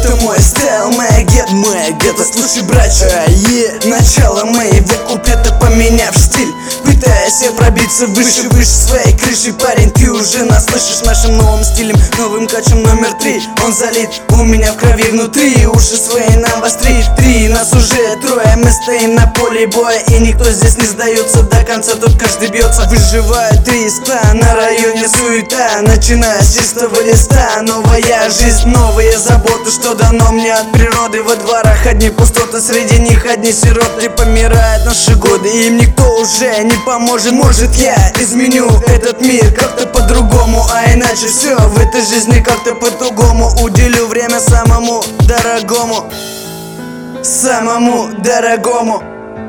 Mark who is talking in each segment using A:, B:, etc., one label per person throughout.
A: Это мой стайл, моя гетто. Слушай, братья, начало моего куплета, поменяв стиль, пытаясь пробиться выше своей крыши. Парень, ты уже нас слышишь нашим новым стилем, новым качем номер 3. Он залит у меня в крови внутри, уши свои навостри. 3, нас уже 3, мы стоим на поле боя, и никто здесь не сдается до конца, тут каждый бьется. Выживает 3 100, на районе суета, начиная с чистого листа. Новая жизнь, новые заботы, что дано мне от природы. Во дворах одни пустоты, среди них одни сироты. Помирают наши годы, им никто уже не поможет. Может, я изменю этот мир как-то по-другому, а иначе все в этой жизни как-то по-другому. Уделю время самому дорогому, самому дорогому.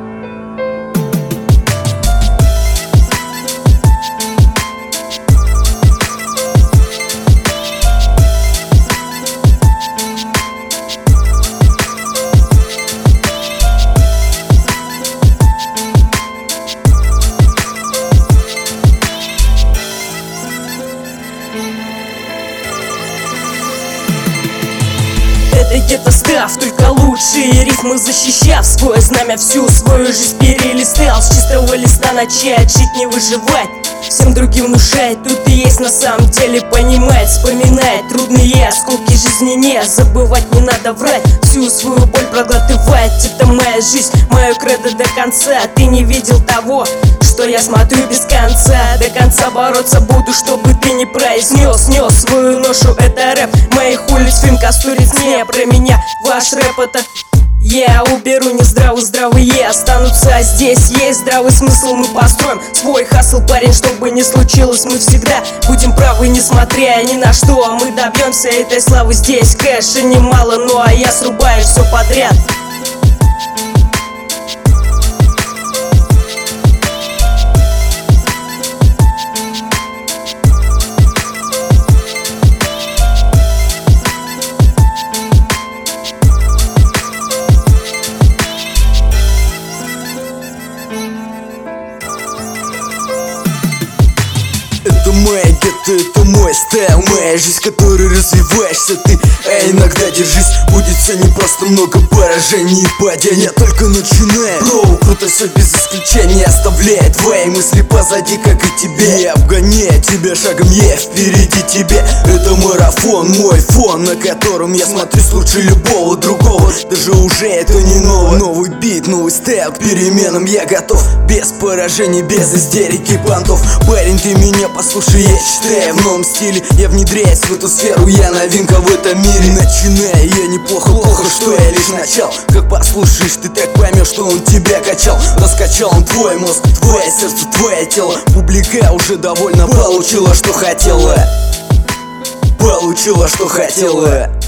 B: Это где-то став, только лучшие рифмы защищав. Свое знамя всю свою жизнь перелистал. С чистого листа начать жить, не выживать, всем другим внушать. Тут и есть на самом деле понимать, вспоминать трудные осколки жизни, не забывать, не надо врать, всю свою боль проглотывать. Это моя жизнь, мое кредо до конца. Ты не видел того, что я смотрю без конца. До конца бороться буду, чтобы ты не произнес. Нес свою ношу, это рэп моих улиц, фильм Кастуриц. Не про меня, ваш рэп это я уберу здравые останутся. Здесь есть здравый смысл, мы построим свой хасл, парень, что бы ни случилось, мы всегда будем правы, несмотря ни на что. Мы добьемся этой славы, здесь кэша немало, ну а я срубаю все подряд.
A: Это моя гетто, это мой стайл, моя жизнь, которой развиваешься ты. А иногда держись, будет все непросто, много поражений и падений. Я только начинаю, бро, круто все без исключения. Оставляя твои мысли позади, как и тебе. Я обгоняю тебя шагом, я впереди тебе. Это марафон, мой фон, на котором я смотрюсь лучше любого другого. Даже уже это не новый. Новый бит, новый стайл, к переменам я готов. Без поражений, без истерики понтов. Парень, ты меня послушай, я читаю в новом стиле. Я внедряюсь в эту сферу, я новинка в этом мире. Начиная я неплохо, плохо, что я лишь начал. Как послушаешь, ты так поймешь, что он тебя качал. Раскачал он твой мозг, твое сердце, твое тело. Публика уже довольно получила, что хотела. Получила, что хотела.